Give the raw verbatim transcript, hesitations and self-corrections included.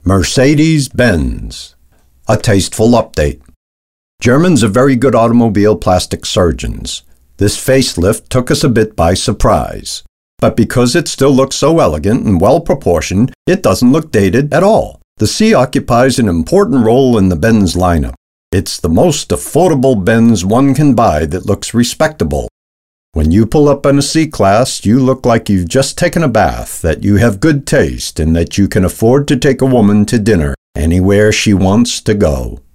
Mercedes-Benz. A tasteful update. Germans are very good automobile plastic surgeons. This facelift took us a bit by surprise. But because it still looks so elegant and well-proportioned, it doesn't look dated at all. The C occupies an important role in the Benz lineup. It's the most affordable Benz one can buy that looks respectable. When you pull up in a C-Class, you look like you've just taken a bath, that you have good taste, and that you can afford to take a woman to dinner anywhere she wants to go.